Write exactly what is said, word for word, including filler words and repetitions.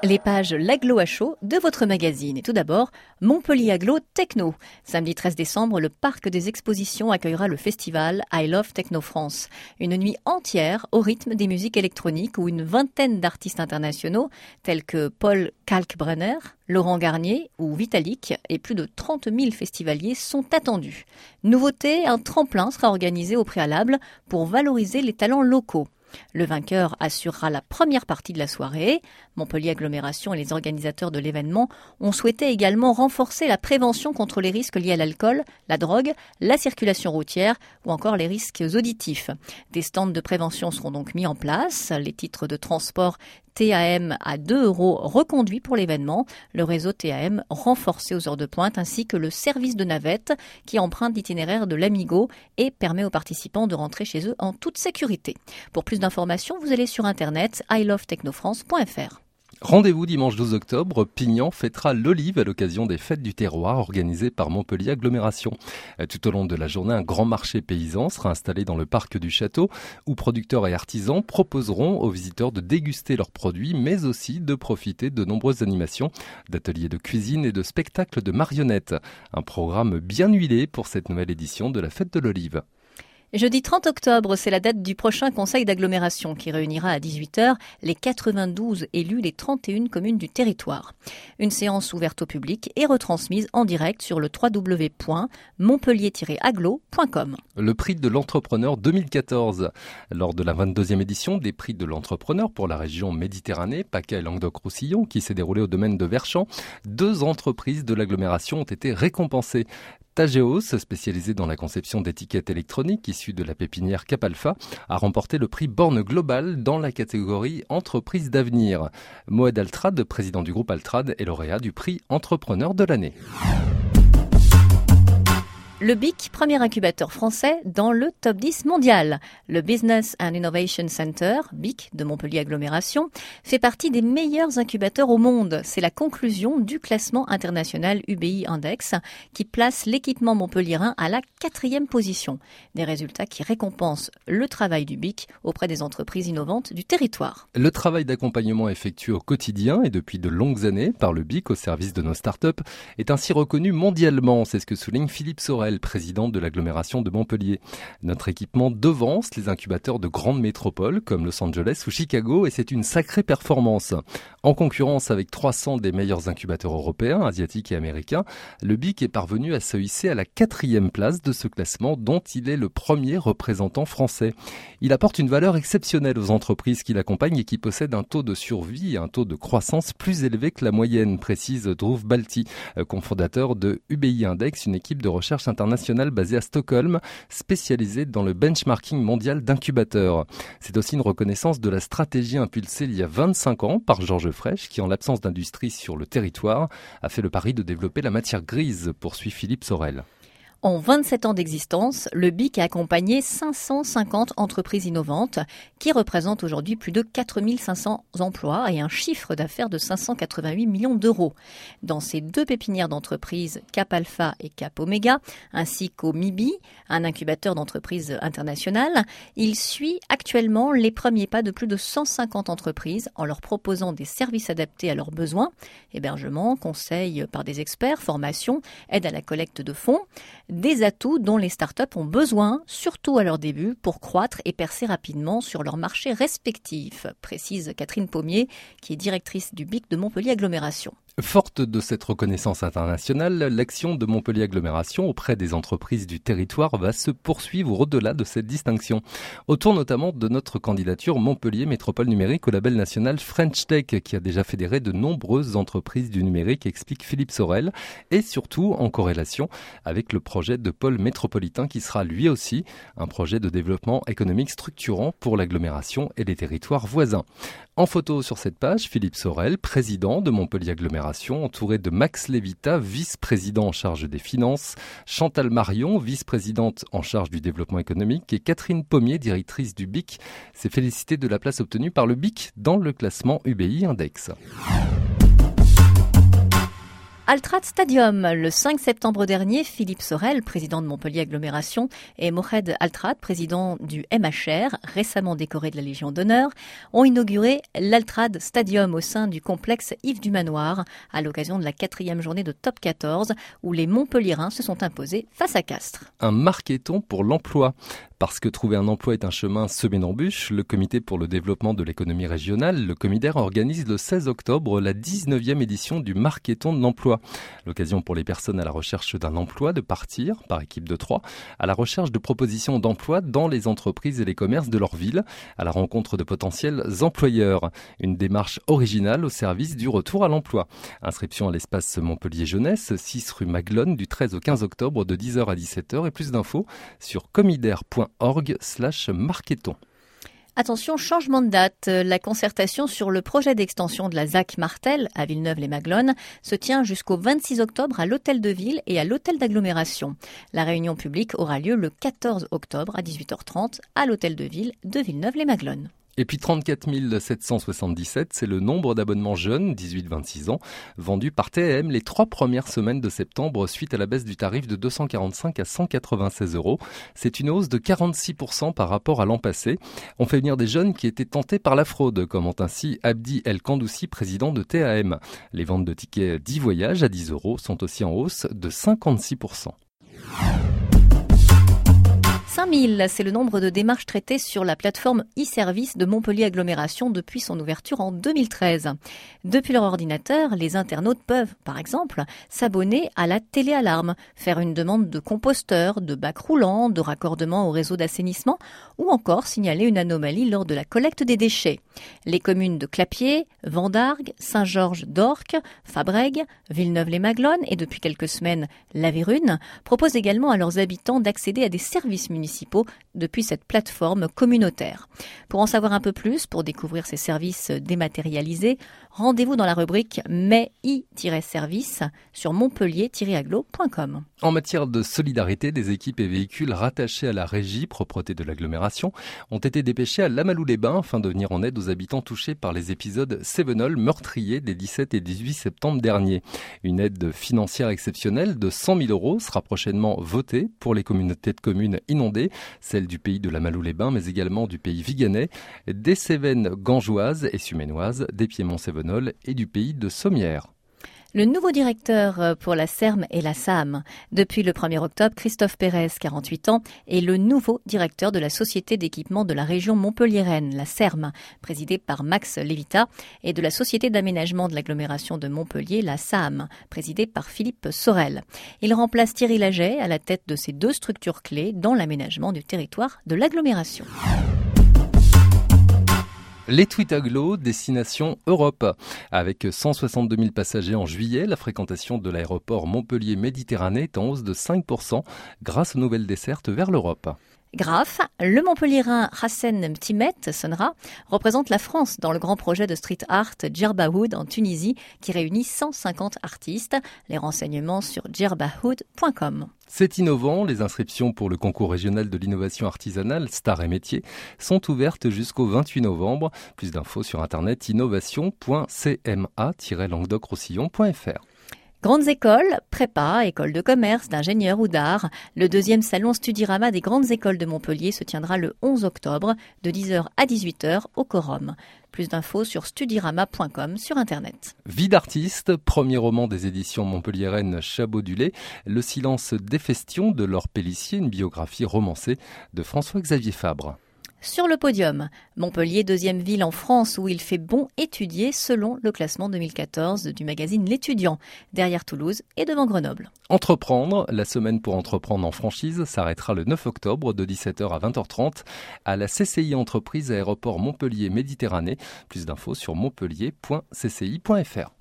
Les pages l'Agglo à chaud de votre magazine. Et tout d'abord, Montpellier Agglo Techno. Samedi treize décembre, le parc des expositions accueillera le festival I Love Techno France. Une nuit entière au rythme des musiques électroniques où une vingtaine d'artistes internationaux tels que Paul Kalkbrenner, Laurent Garnier ou Vitalik et plus de trente mille festivaliers sont attendus. Nouveauté, un tremplin sera organisé au préalable pour valoriser les talents locaux. Le vainqueur assurera la première partie de la soirée. Montpellier Agglomération et les organisateurs de l'événement ont souhaité également renforcer la prévention contre les risques liés à l'alcool, la drogue, la circulation routière ou encore les risques auditifs. Des stands de prévention seront donc mis en place. Les titres de transport T A M à deux euros reconduits pour l'événement, le réseau T A M renforcé aux heures de pointe ainsi que le service de navette qui emprunte l'itinéraire de l'Amigo et permet aux participants de rentrer chez eux en toute sécurité. Pour plus d'informations, vous allez sur internet i love techno france point f r. Rendez-vous dimanche douze octobre, Pignan fêtera l'olive à l'occasion des fêtes du terroir organisées par Montpellier Agglomération. Tout au long de la journée, un grand marché paysan sera installé dans le parc du château où producteurs et artisans proposeront aux visiteurs de déguster leurs produits mais aussi de profiter de nombreuses animations, d'ateliers de cuisine et de spectacles de marionnettes. Un programme bien huilé pour cette nouvelle édition de la fête de l'olive. Jeudi trente octobre, c'est la date du prochain conseil d'agglomération qui réunira à dix-huit heures les quatre-vingt-douze élus des trente et une communes du territoire. Une séance ouverte au public et retransmise en direct sur le w w w point montpellier tiret agglo point com. Le prix de l'entrepreneur deux mille quatorze. Lors de la vingt-deuxième édition des prix de l'entrepreneur pour la région Méditerranée, PACA et Languedoc-Roussillon, qui s'est déroulée au domaine de Verchamp, deux entreprises de l'agglomération ont été récompensées. Tageos, spécialisé dans la conception d'étiquettes électroniques issues de la pépinière Capalpha, a remporté le prix Borne Global dans la catégorie Entreprise d'avenir. Moed Altrad, président du groupe Altrad, est lauréat du prix Entrepreneur de l'année. Le B I C, premier incubateur français dans le top dix mondial. Le Business and Innovation Center, B I C de Montpellier Agglomération, fait partie des meilleurs incubateurs au monde. C'est la conclusion du classement international U B I Index qui place l'équipement montpelliérain à la quatrième position. Des résultats qui récompensent le travail du B I C auprès des entreprises innovantes du territoire. Le travail d'accompagnement effectué au quotidien et depuis de longues années par le B I C au service de nos startups est ainsi reconnu mondialement. C'est ce que souligne Philippe Sorel, président de l'agglomération de Montpellier. Notre équipement devance les incubateurs de grandes métropoles comme Los Angeles ou Chicago et c'est une sacrée performance. En concurrence avec trois cents des meilleurs incubateurs européens, asiatiques et américains, le B I C est parvenu à se hisser à la quatrième place de ce classement dont il est le premier représentant français. Il apporte une valeur exceptionnelle aux entreprises qui l'accompagnent et qui possèdent un taux de survie et un taux de croissance plus élevé que la moyenne, précise Dhruv Balti, cofondateur de U B I Index, une équipe de recherche internationale internationale basée à Stockholm, spécialisée dans le benchmarking mondial d'incubateurs. C'est aussi une reconnaissance de la stratégie impulsée il y a vingt-cinq ans par Georges Frêche, qui en l'absence d'industrie sur le territoire, a fait le pari de développer la matière grise, poursuit Philippe Sorel. En vingt-sept ans d'existence, le B I C a accompagné cinq cent cinquante entreprises innovantes qui représentent aujourd'hui plus de quatre mille cinq cents emplois et un chiffre d'affaires de cinq cent quatre-vingt-huit millions d'euros. Dans ces deux pépinières d'entreprises, Cap Alpha et Cap Omega, ainsi qu'au M I B I, un incubateur d'entreprises internationales, il suit actuellement les premiers pas de plus de cent cinquante entreprises en leur proposant des services adaptés à leurs besoins, hébergement, conseil par des experts, formation, aide à la collecte de fonds. Des atouts dont les startups ont besoin, surtout à leur début, pour croître et percer rapidement sur leurs marchés respectifs, précise Catherine Pommier, qui est directrice du B I C de Montpellier Agglomération. Forte de cette reconnaissance internationale, l'action de Montpellier Agglomération auprès des entreprises du territoire va se poursuivre au-delà de cette distinction. Autour notamment de notre candidature Montpellier Métropole Numérique au label national French Tech, qui a déjà fédéré de nombreuses entreprises du numérique, explique Philippe Sorel, et surtout en corrélation avec le projet de pôle métropolitain qui sera lui aussi un projet de développement économique structurant pour l'agglomération et les territoires voisins. En photo sur cette page, Philippe Sorel, président de Montpellier Agglomération, entouré de Max Levita, vice-président en charge des finances, Chantal Marion, vice-présidente en charge du développement économique et Catherine Pommier, directrice du B I C, s'est félicitée de la place obtenue par le B I C dans le classement U B I Index. Altrad Stadium. Le cinq septembre dernier, Philippe Sorel, président de Montpellier Agglomération, et Mohamed Altrad, président du M H R, récemment décoré de la Légion d'honneur, ont inauguré l'Altrad Stadium au sein du complexe Yves du Manoir, à l'occasion de la quatrième journée de Top quatorze, où les Montpelliérains se sont imposés face à Castres. Un marketon pour l'emploi. Parce que trouver un emploi est un chemin semé d'embûches, le Comité pour le développement de l'économie régionale, le Comider, organise le seize octobre la dix-neuvième édition du Marketon de l'emploi. L'occasion pour les personnes à la recherche d'un emploi de partir, par équipe de trois, à la recherche de propositions d'emploi dans les entreprises et les commerces de leur ville, à la rencontre de potentiels employeurs. Une démarche originale au service du retour à l'emploi. Inscription à l'espace Montpellier Jeunesse, six rue Maglone, du treize au quinze octobre de dix heures à dix-sept heures, et plus d'infos sur comider point org slash marketon. Attention, changement de date. La concertation sur le projet d'extension de la Z A C Martel à Villeneuve-les-Maglones se tient jusqu'au vingt-six octobre à l'hôtel de ville et à l'hôtel d'agglomération. La réunion publique aura lieu le quatorze octobre à dix-huit heures trente à l'hôtel de ville de Villeneuve-les-Maglones. Et puis trente-quatre mille sept cent soixante-dix-sept, c'est le nombre d'abonnements jeunes, dix-huit vingt-six ans, vendus par T A M les trois premières semaines de septembre suite à la baisse du tarif de deux cent quarante-cinq à cent quatre-vingt-seize euros. C'est une hausse de quarante-six pour cent par rapport à l'an passé. On fait venir des jeunes qui étaient tentés par la fraude, commente ainsi Abdi El Kandoussi, président de T A M. Les ventes de tickets dix voyages à dix euros sont aussi en hausse de cinquante-six pour cent. cinq mille, c'est le nombre de démarches traitées sur la plateforme e-service de Montpellier Agglomération depuis son ouverture en deux mille treize. Depuis leur ordinateur, les internautes peuvent, par exemple, s'abonner à la téléalarme, faire une demande de composteur, de bac roulant, de raccordement au réseau d'assainissement ou encore signaler une anomalie lors de la collecte des déchets. Les communes de Clapier, Vendargues, Saint-Georges d'Orques, Fabrègues, Villeneuve-les-Maglones et depuis quelques semaines La Vérune proposent également à leurs habitants d'accéder à des services municipaux municipaux depuis cette plateforme communautaire. Pour en savoir un peu plus, pour découvrir ces services dématérialisés, rendez-vous dans la rubrique mais i-service sur montpellier tiret agglo point com. En matière de solidarité, des équipes et véhicules rattachés à la régie propreté de l'agglomération ont été dépêchés à Lamalou-les-Bains afin de venir en aide aux habitants touchés par les épisodes cévenols meurtriers des dix-sept et dix-huit septembre dernier. Une aide financière exceptionnelle de cent mille euros sera prochainement votée pour les communautés de communes inondées, celles du pays de Lamalou-les-Bains, mais également du pays viganais, des Cévennes gangeoises et suménoises, des Piémont-Cévenols et du pays de Sommières. Le nouveau directeur pour la S E R M et la S A M. Depuis le premier octobre, Christophe Pérez, quarante-huit ans, est le nouveau directeur de la Société d'équipement de la région Montpelliéraine, la S E R M, présidée par Max Levita, et de la Société d'aménagement de l'agglomération de Montpellier, la S A M, présidée par Philippe Sorel. Il remplace Thierry Laget à la tête de ces deux structures clés dans l'aménagement du territoire de l'agglomération. Les Tweetaglo, destination Europe. Avec cent soixante-deux mille passagers en juillet, la fréquentation de l'aéroport Montpellier-Méditerranée est en hausse de cinq pour cent grâce aux nouvelles dessertes vers l'Europe. Graf, le Montpelliérain Hassen Mtimet Sonra représente la France dans le grand projet de street art Djerbahoud en Tunisie qui réunit cent cinquante artistes. Les renseignements sur djerbahoud point com. C'est innovant, les inscriptions pour le concours régional de l'innovation artisanale Stars et métiers sont ouvertes jusqu'au vingt-huit novembre. Plus d'infos sur internet innovation point c m a tiret languedoc roussillon point f r. Grandes écoles, prépa, école de commerce, d'ingénieurs ou d'art. Le deuxième salon Studirama des grandes écoles de Montpellier se tiendra le onze octobre de dix heures à dix-huit heures au Quorum. Plus d'infos sur studirama point com sur internet. Vie d'artiste, premier roman des éditions montpelliéraines Chabot-Dulay, Le silence des festions de Laure Pellissier, une biographie romancée de François-Xavier Fabre. Sur le podium, Montpellier, deuxième ville en France où il fait bon étudier selon le classement deux mille quatorze du magazine L'Étudiant, derrière Toulouse et devant Grenoble. Entreprendre, la semaine pour entreprendre en franchise s'arrêtera le neuf octobre de dix-sept heures à vingt heures trente à la C C I Entreprise Aéroport Montpellier Méditerranée. Plus d'infos sur montpellier point c c i point f r.